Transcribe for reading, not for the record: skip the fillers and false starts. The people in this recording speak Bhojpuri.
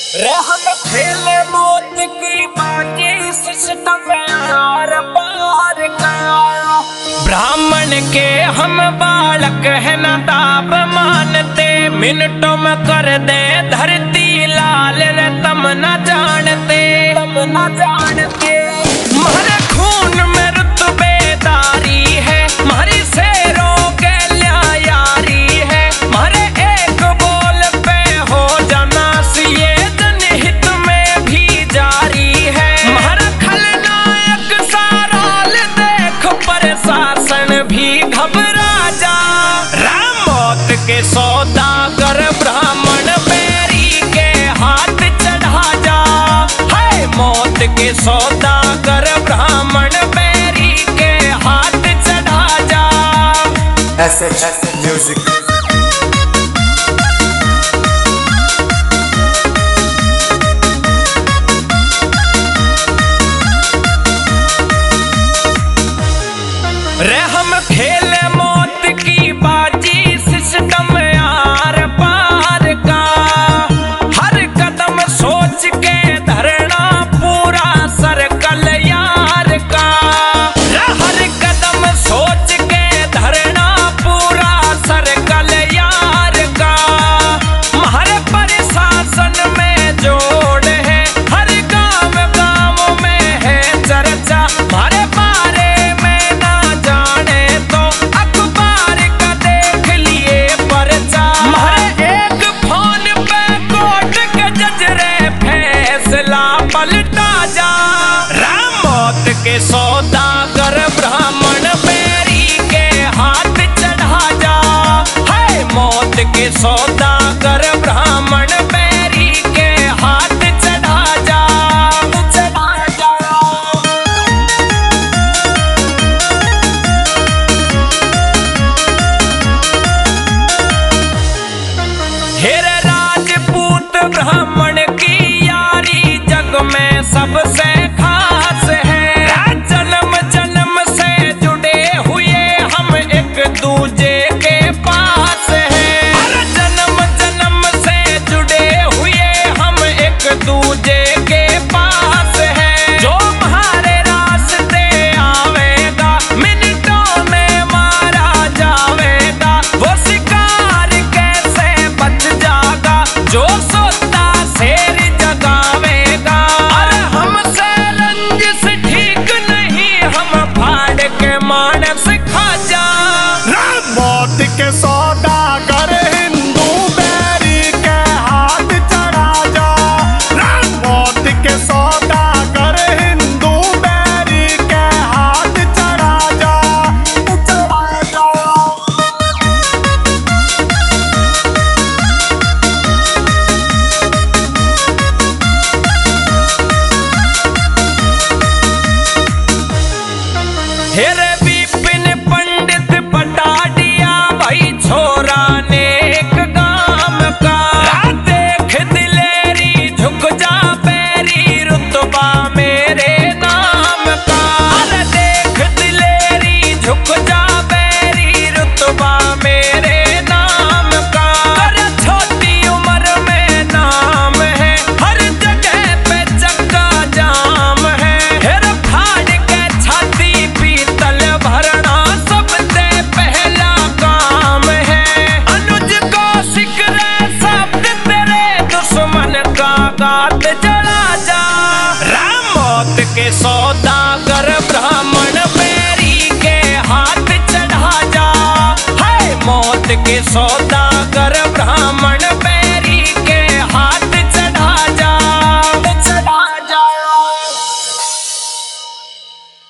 रहम खेले मौत की बाजी सिस्टम आर पार का। ब्राह्मण के हम बालक है न ताप मानते, मिनटों में कर दे धरती लाल रे तम न जानते, तम न जानते। हमारे खून में रुतबेदारी है, हमारी शेरों के यारी है, हमारे एक बोल पे हो जाना सीए जनहित में भी जारी है। हमारा खलनायक साराल देख प्रशासन भी घबरा जा। राम मौत के सौदागर ब्राह्मण बैरी के हाथ चढ़ा जा। है मौत के सौदागर ब्राह्मण बैरी के हाथ चढ़ा जा। SH Music। रहम खेले मौत की बाजी सिस्टम आर पार का। हर कदम सोच के धरना पूरा सर्कल यार का। हर कदम सोच के धरना पूरा सर्कल यार का। हर प्रशासन में जोड़ है, हर गांव गांव में है चर्चा। हमारे बारे में ना जाने तो अखबार का देख लिए पर्चा। हमारे एक फोन पे कोर्ट के जज रे फैसला पलटा जा। राम मौत के सौदागर ब्राह्मण बैरी के हाथ चढ़ा जा। है मौत के सौदागर ब्राह्मण बैरी के हाथ चढ़ा जा, चढ़ा जा। हेरे राजपूत ब्राह्मण की यारी जग में सबसे खास है। जन्म जन्म से जुड़े हुए हम एक दूजे के पास हैं। जन्म जन्म से जुड़े हुए हम एक दूजे के पास हैं। जो हमारे रास्ते आवेगा मिनटों में मारा जावेगा। वो शिकार कैसे बच जागा जो सोता शेर जगावेगा। अरे हमसे रंजिश ठीक नहीं, हम फाड़ के मानस खा जा। मौत के सौदागर हिंदू बैरी के हाथ चढ़ा जा। मौत के सौदागर हिंदू बैरी के हाथ चढ़ा जा, चढ़ा जा। हेरे विपिन पंडित पटाडिया भाई छोरा नेक गाम का। देख दिलेरी झुक जा बैरी रुतबा मेरे नाम का। अरे देख दिलेरी झुक जा बैरी रुतबा मेरे नाम का। अरे छोटी उम्र में नाम है, हर जगह पे चक्का जाम है। हेरे फाड़ के छाती पीतल भरना सबसे पहला काम है। अनुज को सिकरे शब्द तेरे दुश्मन का गात जला जा। राम मौत के सौदागर ब्राह्मण बैरी के हाथ चढ़ा जा। है मौत के सौदा